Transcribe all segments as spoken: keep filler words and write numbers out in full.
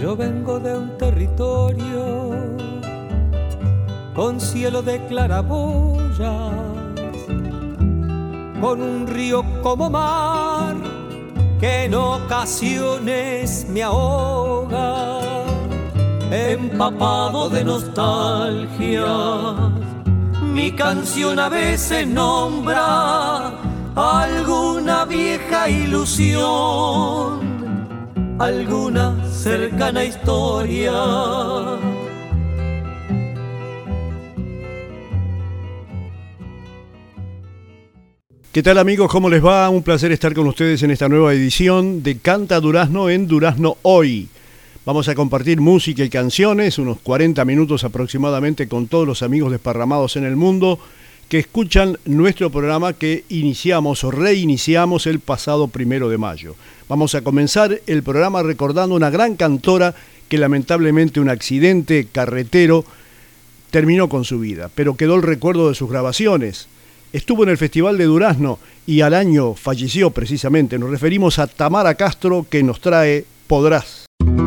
Yo vengo de un territorio con cielo de claraboyas, con un río como mar que en ocasiones me ahoga, empapado de nostalgia. Mi canción a veces nombra alguna vieja ilusión, alguna cercana historia. ¿Qué tal, amigos? ¿Cómo les va? Un placer estar con ustedes en esta nueva edición de Canta Durazno en Durazno Hoy. Vamos a compartir música y canciones, unos cuarenta minutos aproximadamente, con todos los amigos desparramados en el mundo que escuchan nuestro programa que iniciamos o reiniciamos el pasado primero de mayo. Vamos a comenzar el programa recordando una gran cantora que lamentablemente un accidente carretero terminó con su vida, pero quedó el recuerdo de sus grabaciones. Estuvo en el Festival de Durazno y al año falleció precisamente. Nos referimos a Tamara Castro, que nos trae Podrás.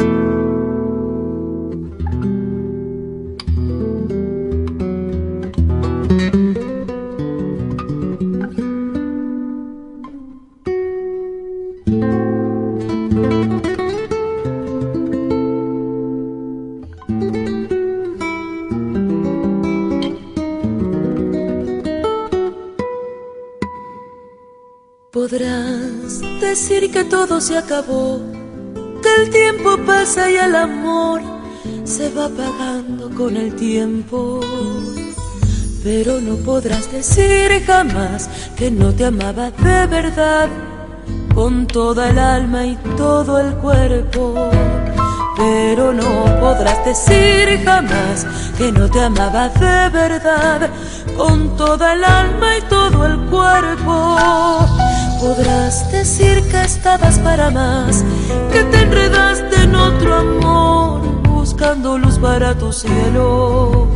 Podrás decir que todo se acabó, que el tiempo pasa y el amor se va apagando con el tiempo. Pero no podrás decir jamás que no te amaba de verdad, con toda el alma y todo el cuerpo. Pero no podrás decir jamás que no te amaba de verdad, con toda el alma y todo el cuerpo. Podrás decir que estabas para más, que te enredaste en otro amor, buscando luz para tu cielo.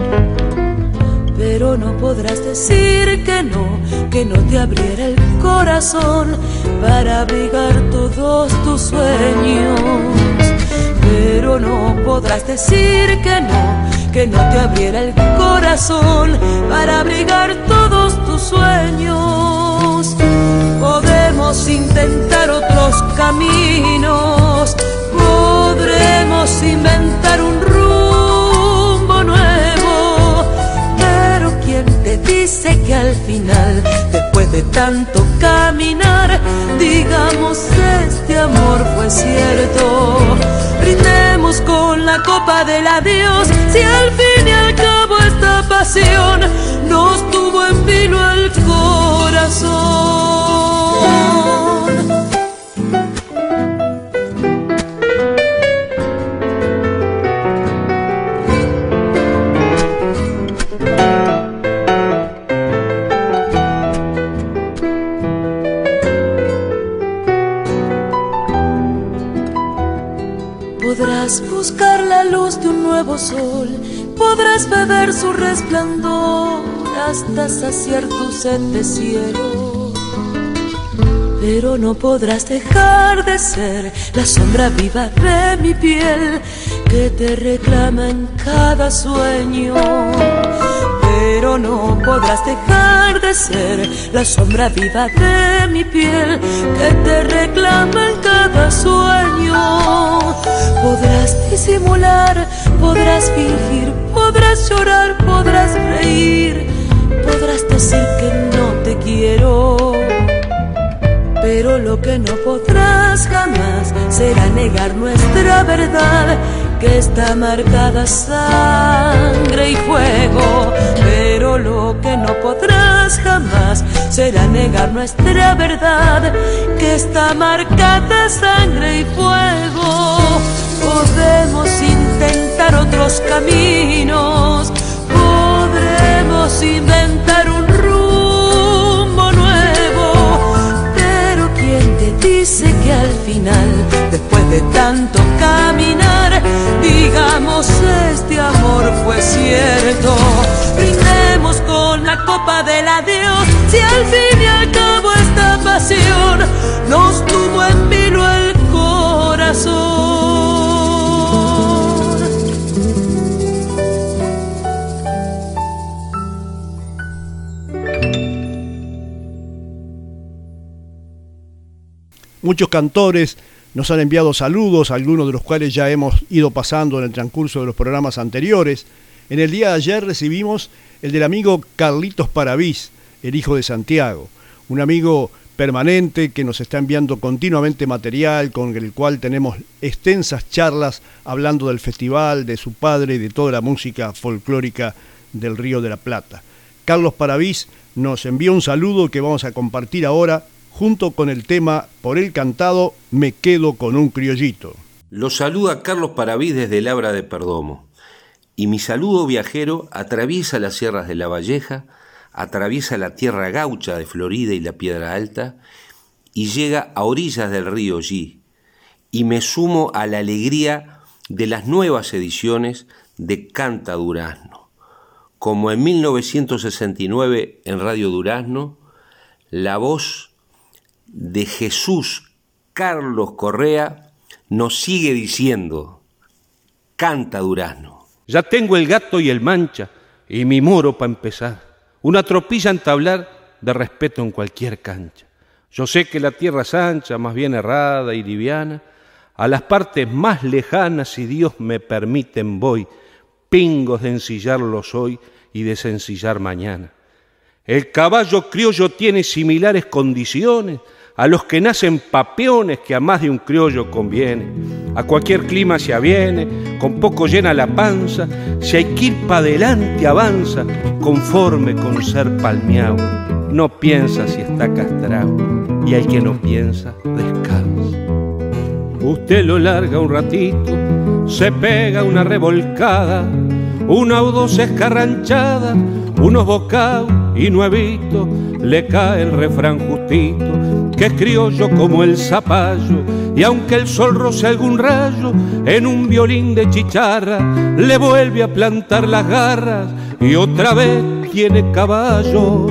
Pero no podrás decir que no, que no te abriera el corazón para abrigar todos tus sueños. Pero no podrás decir que no, que no te abriera el corazón para abrigar todos tus sueños. Podemos intentar otros caminos, podremos inventar un rumbo nuevo, pero ¿quién te dice que al final, después de tanto caminar, digamos este amor fue cierto? Brindemos con la copa del adiós, si al fin y al cabo esta pasión nos tuvo en vilo el corazón. Podrás buscar la luz de un nuevo sol, podrás beber su resplandor hasta saciar tu sed de cielo. Pero no podrás dejar de ser la sombra viva de mi piel que te reclama en cada sueño. Pero no podrás dejar de ser la sombra viva de mi piel que te reclama en cada sueño. Podrás disimular, podrás fingir, podrás llorar, podrás reír, podrás decir que no te quiero. Pero lo que no podrás jamás será negar nuestra verdad, que está marcada sangre y fuego. Pero lo que no podrás jamás será negar nuestra verdad, que está marcada sangre y fuego. Podemos intentar otros caminos, podremos inventar un rumbo nuevo, pero ¿quién te dice que al final, después de tanto caminar, digamos este amor fue cierto? Brindemos con la copa del adiós, si al fin y al cabo esta pasión nos tuvo en vilo el corazón. Muchos cantores nos han enviado saludos, algunos de los cuales ya hemos ido pasando en el transcurso de los programas anteriores. En el día de ayer recibimos el del amigo Carlitos Paravís, el hijo de Santiago, un amigo permanente que nos está enviando continuamente material, con el cual tenemos extensas charlas hablando del festival, de su padre y de toda la música folclórica del Río de la Plata. Carlos Paravís nos envía un saludo que vamos a compartir ahora junto con el tema por él cantado Me quedo con un criollito. Los saluda Carlos Paravís desde Labra de Perdomo, y mi saludo viajero atraviesa las sierras de La Valleja, atraviesa la tierra gaucha de Florida y la Piedra Alta y llega a orillas del río Yí, y me sumo a la alegría de las nuevas ediciones de Canta Durazno. Como en mil novecientos sesenta y nueve en Radio Durazno, la voz de Jesús Carlos Correa nos sigue diciendo: Canta Durazno. Ya tengo el gato y el mancha y mi moro para empezar. Una tropilla a entablar de respeto en cualquier cancha. Yo sé que la tierra es ancha, más bien errada y liviana. A las partes más lejanas, si Dios me permiten, voy. Pingos de ensillarlos hoy y de sencillar mañana. El caballo criollo tiene similares condiciones a los que nacen papeones, que a más de un criollo conviene. A cualquier clima se aviene, con poco llena la panza, si hay que ir pa' adelante avanza, conforme con ser palmeado. No piensa si está castrado, y el que no piensa, descansa. Usted lo larga un ratito, se pega una revolcada, una o dos escarranchadas, unos bocados y nuevito, le cae el refrán justito, que es criollo como el zapallo, y aunque el sol roce algún rayo, en un violín de chicharra, le vuelve a plantar las garras, y otra vez tiene caballo.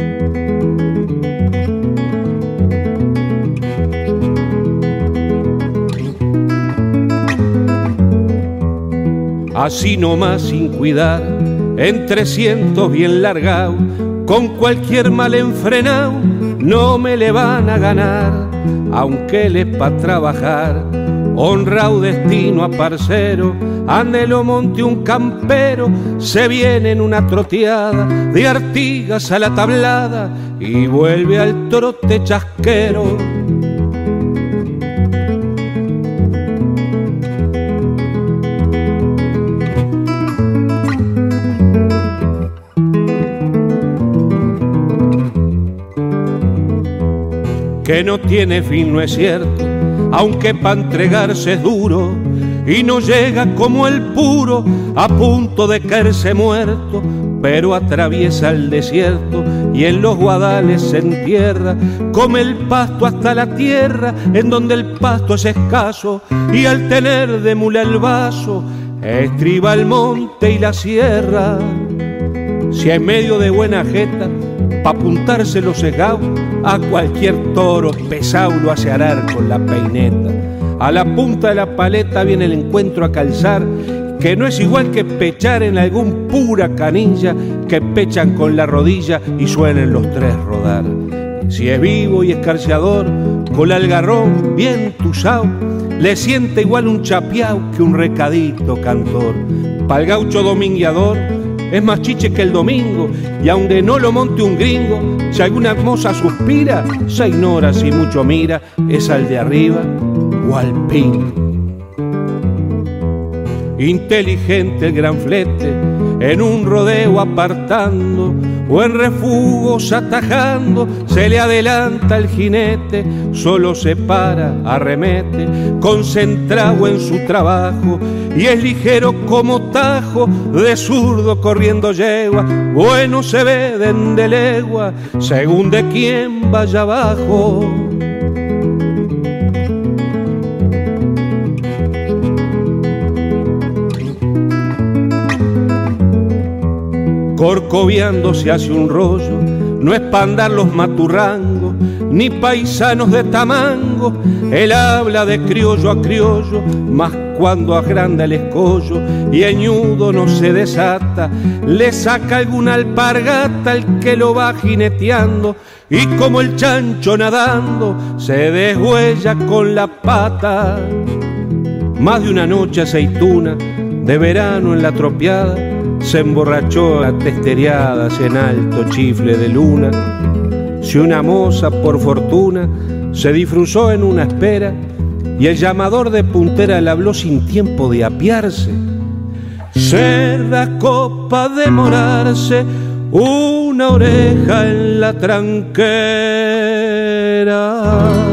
Así nomás sin cuidar, en trescientos bien largado, con cualquier mal enfrenado, no me le van a ganar, aunque les pa' trabajar. Honrao destino a parcero, ande lo monte un campero, se viene en una troteada de Artigas a la tablada y vuelve al trote chasquero. Que no tiene fin, no es cierto, aunque pa' entregarse es duro, y no llega como el puro, a punto de caerse muerto, pero atraviesa el desierto y en los guadales se entierra, come el pasto hasta la tierra, en donde el pasto es escaso, y al tener de mula el vaso, estriba el monte y la sierra. Si hay medio de buena jeta, pa' apuntarse los sesgados, a cualquier toro pesado lo hace arar con la peineta. A la punta de la paleta viene el encuentro a calzar, que no es igual que pechar en algún pura canilla, que pechan con la rodilla y suenen los tres rodar. Si es vivo y escarciador, con el algarrón bien tusao, le siente igual un chapiao que un recadito cantor. Pa'l gaucho domingueador es más chiche que el domingo, y aunque no lo monte un gringo, si alguna moza suspira, se ignora si mucho mira, es al de arriba o al pin. Inteligente el gran flete, en un rodeo apartando, o en refugos atajando, se le adelanta el jinete, solo se para, arremete, concentrado en su trabajo, y es ligero como tajo, de zurdo corriendo yegua, bueno se ve de legua, según de quién vaya abajo. Corcoviando se hace un rollo, no es pa' andar los maturrangos, ni paisanos de tamango, él habla de criollo a criollo, mas cuando agranda el escollo y el ñudo no se desata, le saca alguna alpargata el que lo va jineteando, y como el chancho nadando se deshuella con la pata. Más de una noche aceituna de verano en la tropiada se emborrachó a testereadas en alto chifle de luna. Si una moza por fortuna se disfruzó en una espera y el llamador de puntera le habló sin tiempo de apiarse, ser da copa de morarse una oreja en la tranquera.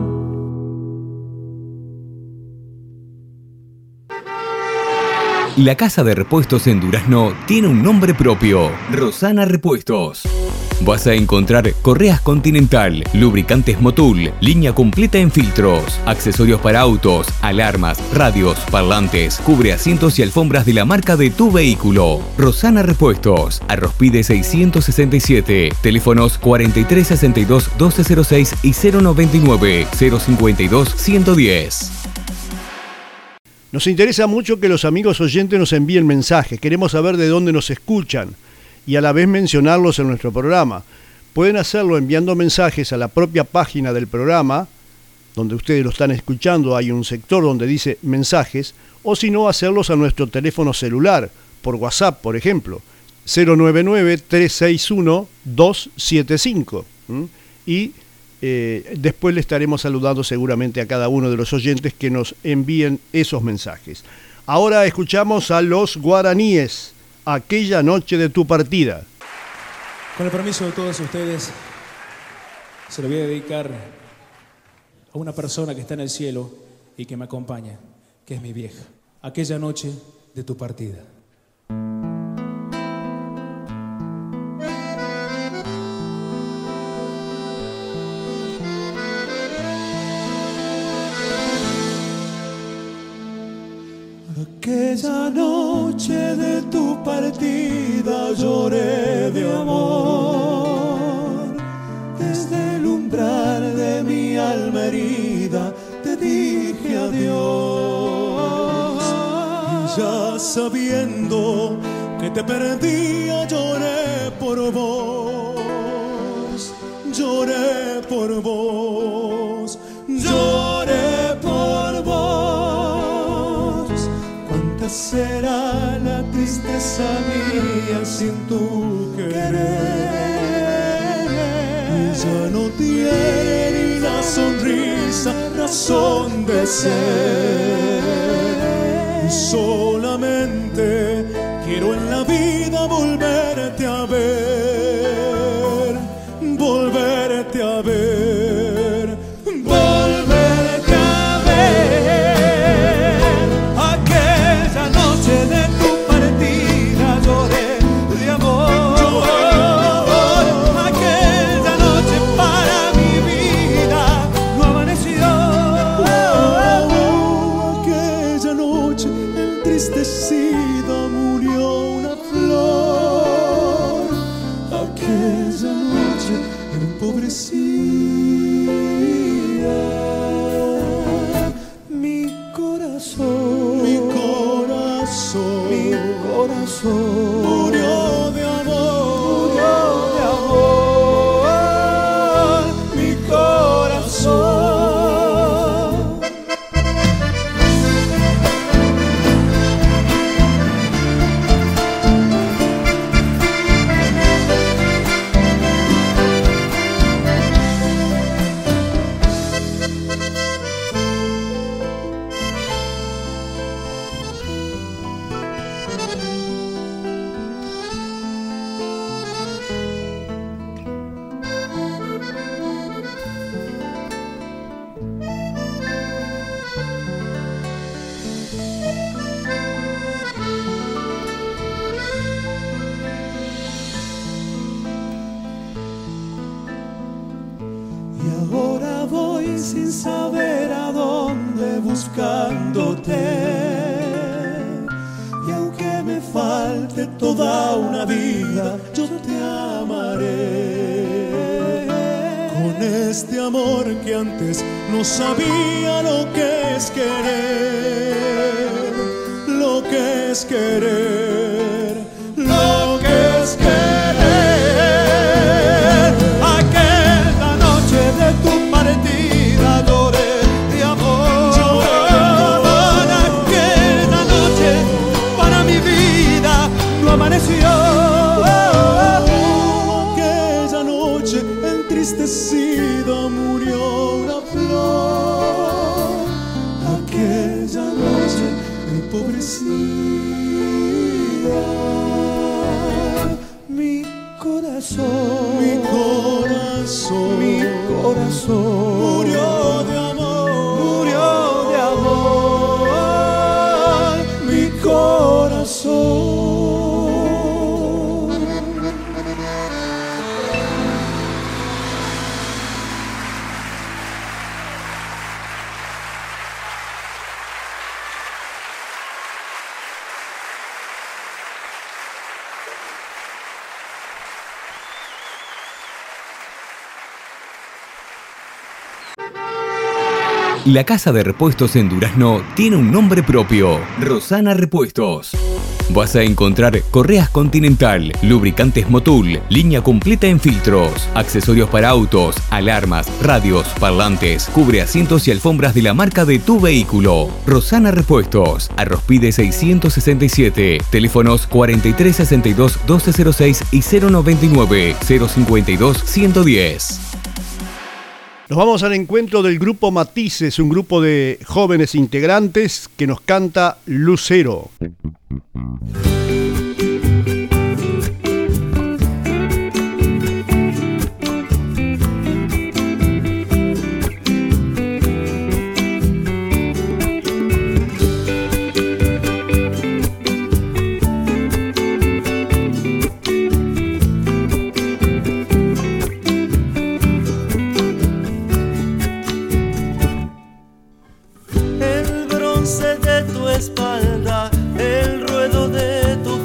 La casa de repuestos en Durazno tiene un nombre propio: Rosana Repuestos. Vas a encontrar correas Continental, lubricantes Motul, línea completa en filtros, accesorios para autos, alarmas, radios, parlantes, cubre asientos y alfombras de la marca de tu vehículo. Rosana Repuestos, Arrospide seiscientos sesenta y siete, teléfonos cuarenta y tres sesenta y dos doce cero seis y cero noventa y nueve cero cincuenta y dos ciento diez. Nos interesa mucho que los amigos oyentes nos envíen mensajes. Queremos saber de dónde nos escuchan y a la vez mencionarlos en nuestro programa. Pueden hacerlo enviando mensajes a la propia página del programa, donde ustedes lo están escuchando. Hay un sector donde dice mensajes, o si no, hacerlos a nuestro teléfono celular, por WhatsApp, por ejemplo, cero nueve nueve tres seis uno dos siete cinco. ¿Mm? Y Eh, después le estaremos saludando seguramente a cada uno de los oyentes que nos envíen esos mensajes. Ahora escuchamos a los Guaraníes, Aquella noche de tu partida. Con el permiso de todos ustedes, se lo voy a dedicar a una persona que está en el cielo y que me acompaña, que es mi vieja. Aquella noche de tu partida. Aquella noche de tu partida lloré de amor. Desde el umbral de mi alma herida te dije adiós. Y ya sabiendo que te perdía lloré por vos. Lloré por vos. Lloré por vos. Será la tristeza mía sin tu querer. Ya no tiene ni la sonrisa razón de ser. Y solamente quiero en la vida volverte a ver, volverte a ver, volverte a ver. De tu partida lloré de amor. Aquella noche para mi vida no amaneció. Aquella noche entristecida murió una flor. Aquella noche empobrecida mi corazón. Mi corazón. Mi corazón murió de amor, murió de amor, mi corazón. Sin saber a dónde buscándote, y aunque me falte toda una vida, yo te amaré con este amor que antes no sabía lo que es querer, lo que es querer, lo que es querer. Aquel pobrecita. Mi corazón, mi corazón, mi corazón murió de amor, murió de amor, mi corazón. La casa de repuestos en Durazno tiene un nombre propio, Rosana Repuestos. Vas a encontrar correas Continental, lubricantes Motul, línea completa en filtros, accesorios para autos, alarmas, radios, parlantes, cubre asientos y alfombras de la marca de tu vehículo. Rosana Repuestos, Arrospide seiscientos sesenta y siete, teléfonos cuarenta y tres sesenta y dos doce cero seis y cero noventa y nueve cero cincuenta y dos ciento diez. Nos vamos al encuentro del grupo Matices, un grupo de jóvenes integrantes que nos canta Lucero. Espalda, el ruedo de tu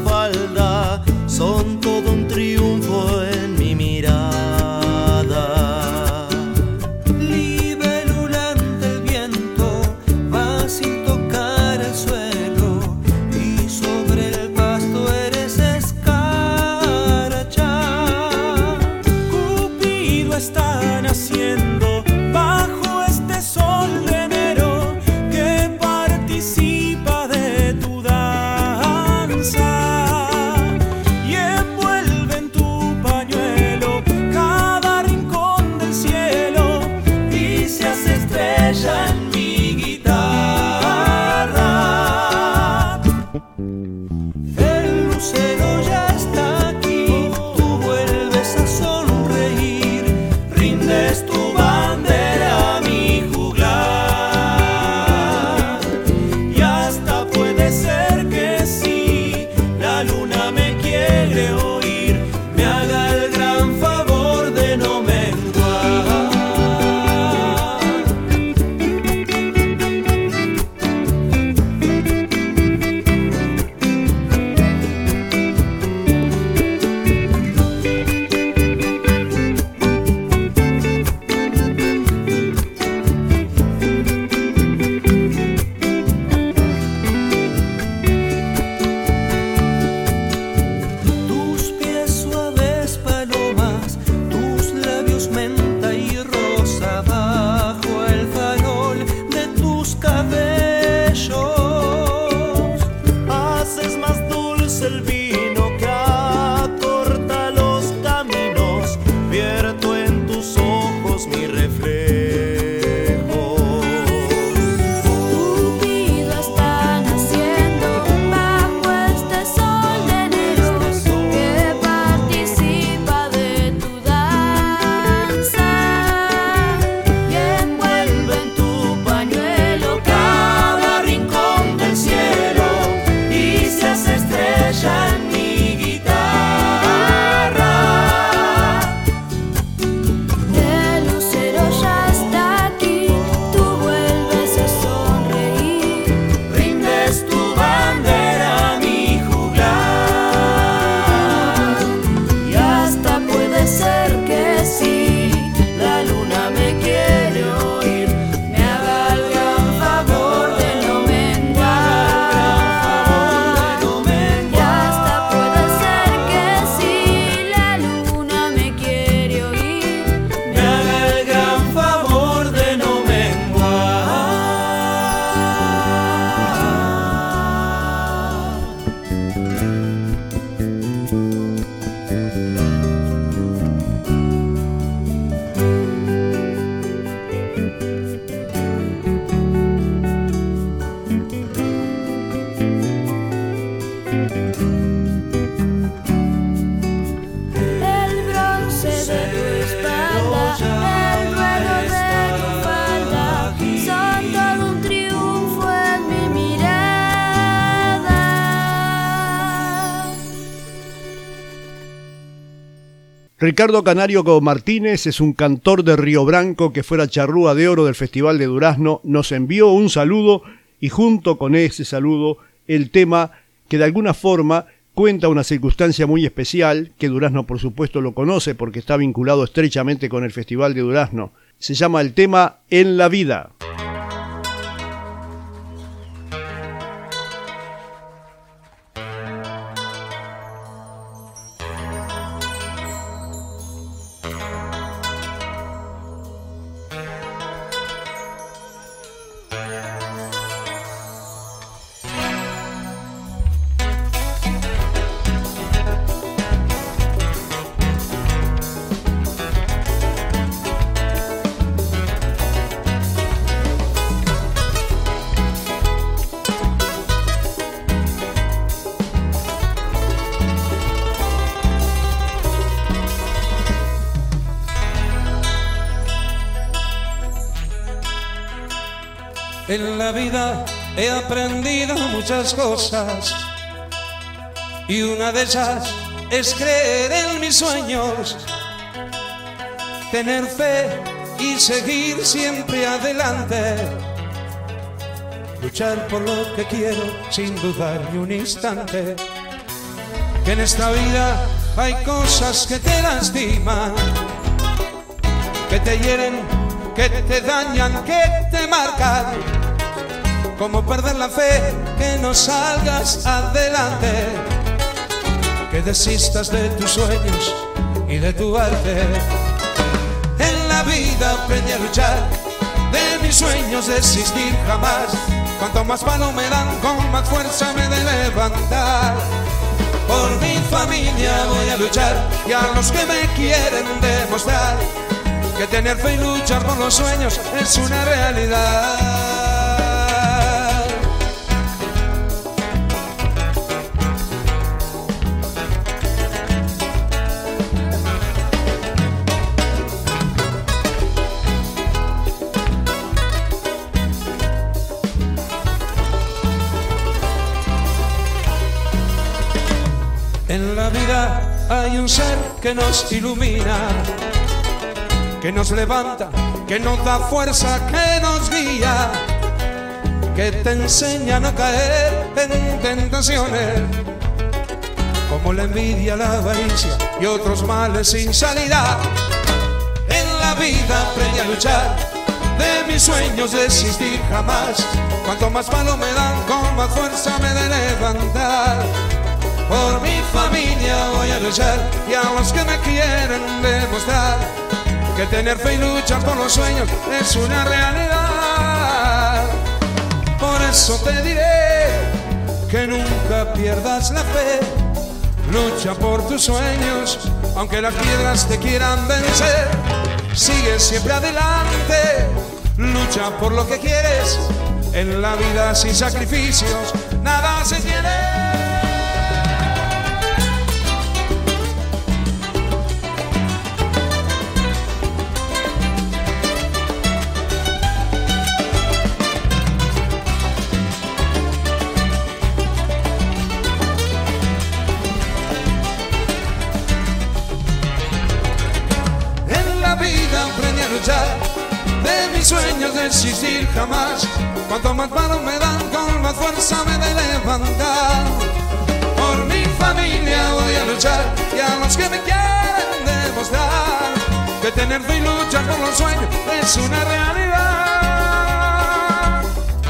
Ricardo Canario Martínez es un cantor de Río Branco que fuera charrúa de oro del Festival de Durazno. Nos envió un saludo y junto con ese saludo el tema que de alguna forma cuenta una circunstancia muy especial, que Durazno por supuesto lo conoce porque está vinculado estrechamente con el Festival de Durazno. Se llama el tema En la Vida. En la vida he aprendido muchas cosas y una de ellas es creer en mis sueños, tener fe y seguir siempre adelante, luchar por lo que quiero sin dudar ni un instante, que en esta vida hay cosas que te lastiman, que te hieren, que te dañan, que te marcan, como perder la fe, que no salgas adelante, que desistas de tus sueños y de tu arte. En la vida aprendí a luchar, de mis sueños desistir jamás, cuanto más palo me dan, con más fuerza me de levantar. Por mi familia voy a luchar y a los que me quieren demostrar que tener fe y luchar por los sueños es una realidad. En la vida hay un ser que nos ilumina, que nos levanta, que nos da fuerza, que nos guía, que te enseña a no caer en tentaciones, como la envidia, la avaricia y otros males sin salida. En la vida aprendí a luchar, de mis sueños desistir jamás, cuanto más palo me dan, con más fuerza me de levantar. Por mi familia voy a luchar y a los que me quieren demostrar que tener fe y luchar por los sueños es una realidad. Por eso te diré que nunca pierdas la fe, lucha por tus sueños, aunque las piedras te quieran vencer. Sigue siempre adelante, lucha por lo que quieres, en la vida sin sacrificios nada se tiene. De mis sueños desistir jamás, cuanto más palo me dan, con más fuerza me de levantar. Por mi familia voy a luchar y a los que me quieren demostrar que tener fe y luchar por los sueños es una realidad.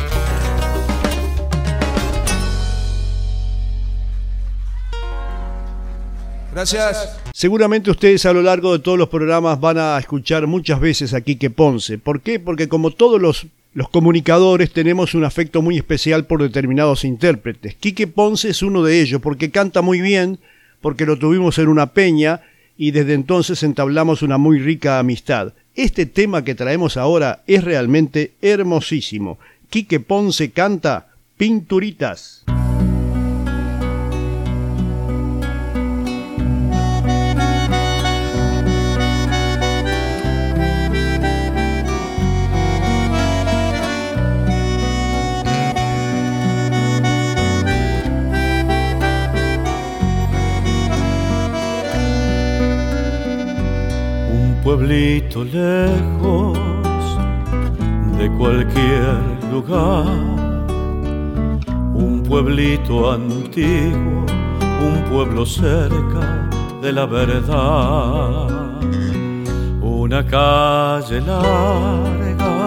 Gracias. Seguramente ustedes a lo largo de todos los programas van a escuchar muchas veces a Quique Ponce. ¿Por qué? Porque como todos los, los comunicadores tenemos un afecto muy especial por determinados intérpretes. Quique Ponce es uno de ellos porque canta muy bien, porque lo tuvimos en una peña y desde entonces entablamos una muy rica amistad. Este tema que traemos ahora es realmente hermosísimo. Quique Ponce canta Pinturitas. pueblito lejos de cualquier lugar, un pueblito antiguo, un pueblo cerca de la verdad, una calle larga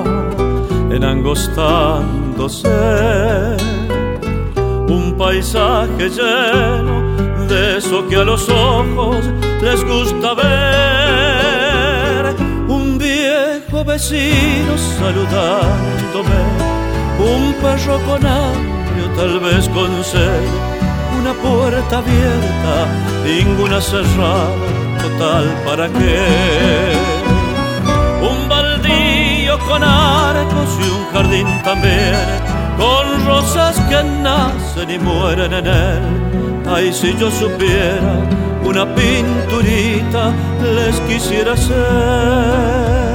enangostándose, un paisaje lleno de eso que a los ojos les gusta ver, un viejo vecino saludándome, un perro con hambre o tal vez con sed, una puerta abierta, ninguna cerrada, total para qué, un baldío con arcos y un jardín también, con rosas que nacen y mueren en él. Ay, si yo supiera una pinturita les quisiera hacer.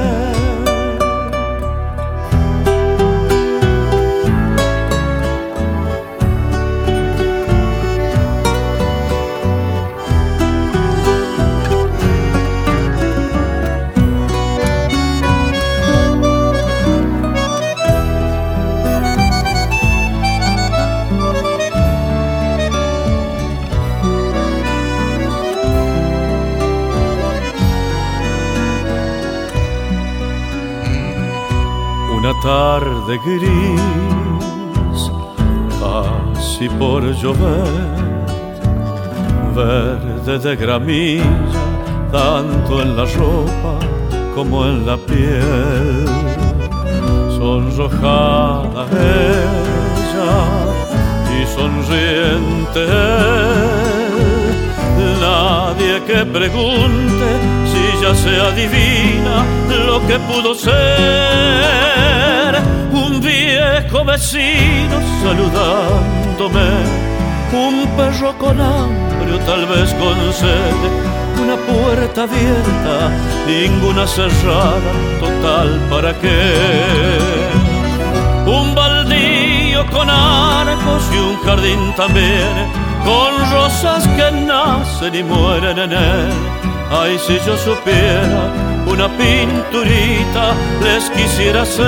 Una tarde gris, casi por llover, verde de gramilla, tanto en la ropa como en la piel, sonrojada ella y sonriente él, nadie que pregunte si ya se adivina lo que pudo ser, un viejo vecino saludándome, un perro con hambre o tal vez con sed, una puerta abierta, ninguna cerrada, total para qué, un baldío con arcos y un jardín también, con rosas que nacen y mueren en él. Ay, si yo supiera una pinturita les quisiera hacer.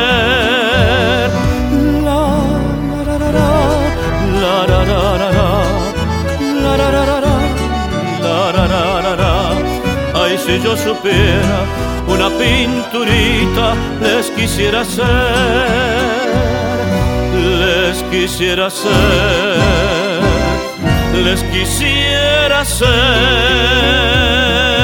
La la la la la la la la la la la. Ay, si yo supiera una pinturita les quisiera hacer, les quisiera hacer, les quisiera hacer.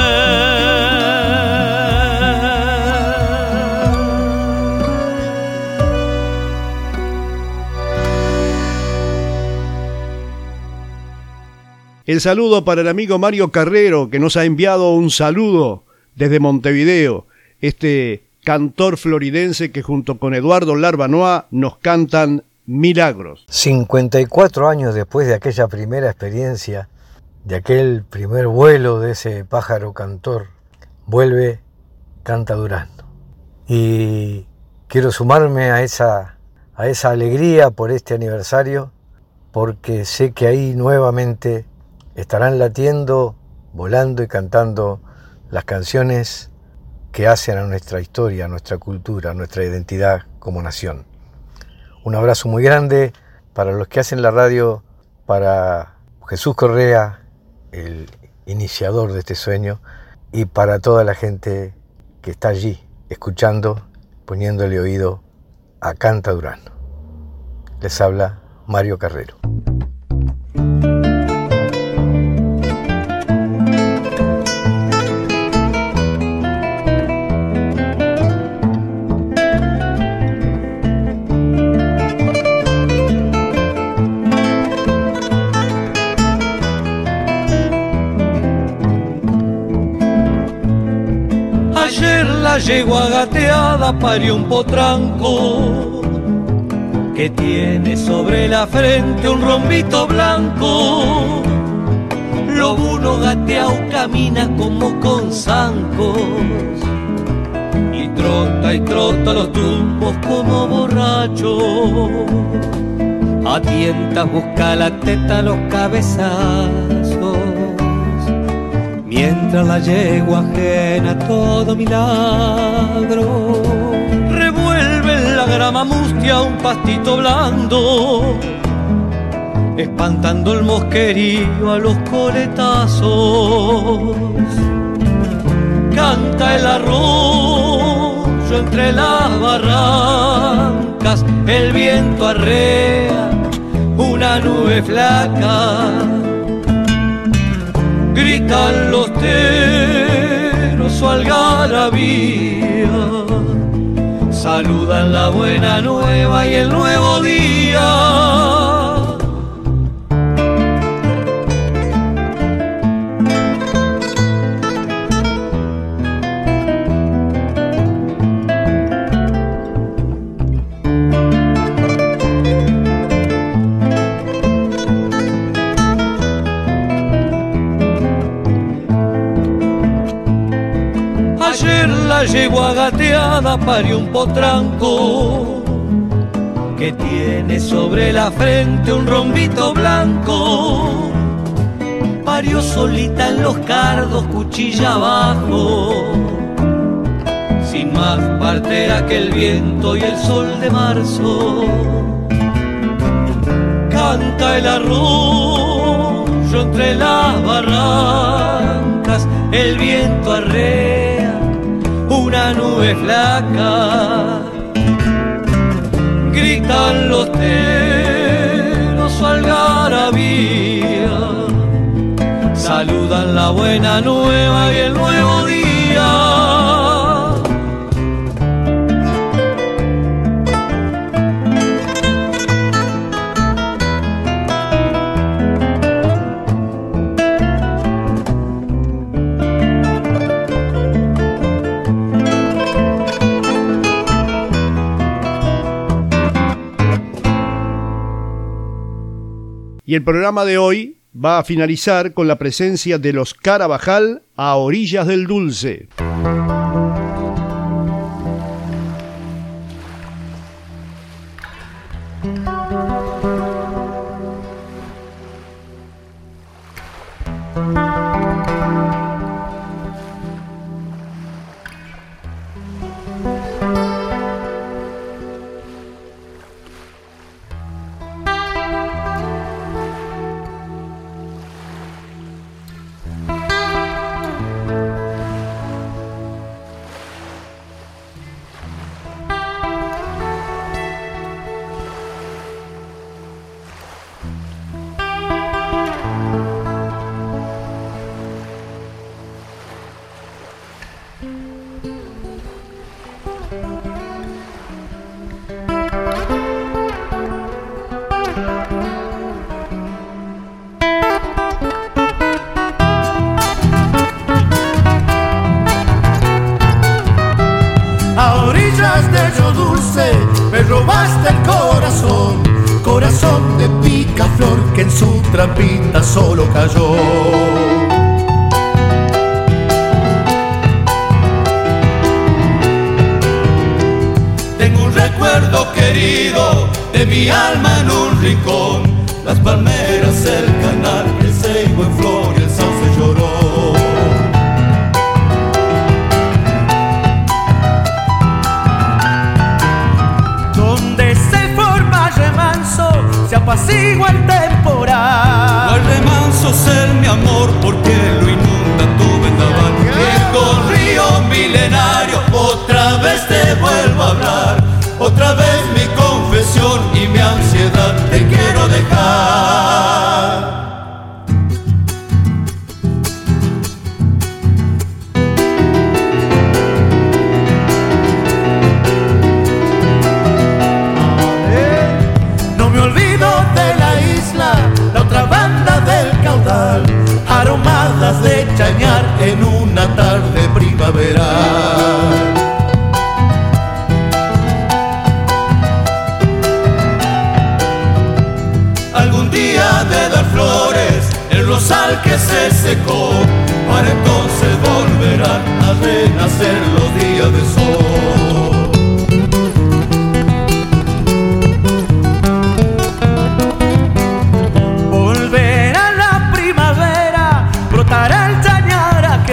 El saludo para el amigo Mario Carrero, que nos ha enviado un saludo desde Montevideo, este cantor floridense que junto con Eduardo Larbanoa nos cantan Milagros. cincuenta y cuatro años después de aquella primera experiencia, de aquel primer vuelo de ese pájaro cantor, vuelve Canta Durazno. Y quiero sumarme a esa, a esa alegría por este aniversario, porque sé que ahí nuevamente estarán latiendo, volando y cantando las canciones que hacen a nuestra historia, a nuestra cultura, a nuestra identidad como nación. Un abrazo muy grande para los que hacen la radio, para Jesús Correa, el iniciador de este sueño, y para toda la gente que está allí, escuchando, poniéndole oído a Canta Durazno. Les habla Mario Carrero. La yegua gateada parió un potranco que tiene sobre la frente un rombito blanco. Lobuno gateao camina como con zancos y trota y trota los tumbos como borracho. A tientas busca la teta los cabezazos mientras la yegua ajena a todo milagro revuelve en la grama mustia un pastito blando, espantando el mosquerío a los coletazos. Canta el arroyo entre las barrancas, el viento arrea una nube flaca. Gritan los teros su algarabía, saludan la buena nueva y el nuevo día. La yegua gateada parió un potranco que tiene sobre la frente un rombito blanco. Parió solita en los cardos, cuchilla abajo, sin más partera que el viento y el sol de marzo. Canta el arroyo entre las barrancas, el viento arrea una nube flaca. Gritan los teros su algarabía, saludan la buena nueva y el nuevo día. Y el programa de hoy va a finalizar con la presencia de los Carabajal a orillas del Dulce. Me robaste el corazón, corazón de picaflor que en su trampita solo cayó. Tengo un recuerdo querido de mi alma en un rincón, las palmeras, el canal, el ceibo en flor y el sauce lloró. Se apacigua el temporal. No hay remanso ser mi amor porque lo inunda tu vendaval. Viejo río milenario, otra vez te vuelvo a hablar. Otra vez mi confesión y mi ansiedad te quiero dejar. Aromadas de chañar en una tarde primaveral. Algún día de dar flores, el rosal que se secó, para entonces volverán a renacer los días de sol. Volverá la primavera, brotará el chañar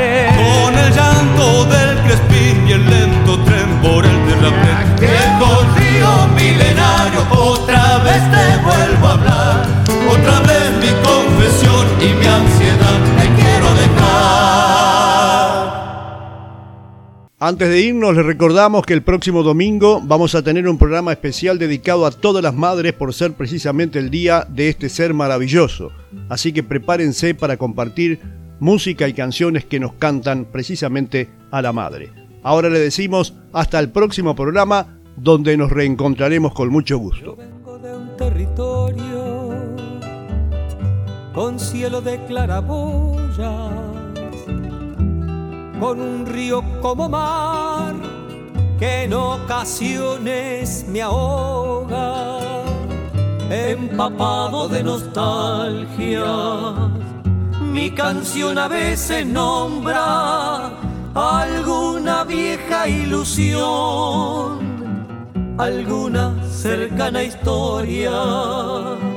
Antes de irnos, les recordamos que el próximo domingo vamos a tener un programa especial dedicado a todas las madres por ser precisamente el día de este ser maravilloso. Así que prepárense para compartir música y canciones que nos cantan precisamente a la madre. Ahora le decimos hasta el próximo programa, donde nos reencontraremos con mucho gusto. Yo vengo de un territorio con cielo de claraboyas, con un río como mar que en ocasiones me ahoga, empapado de nostalgia. Mi canción a veces nombra alguna vieja ilusión, alguna cercana historia.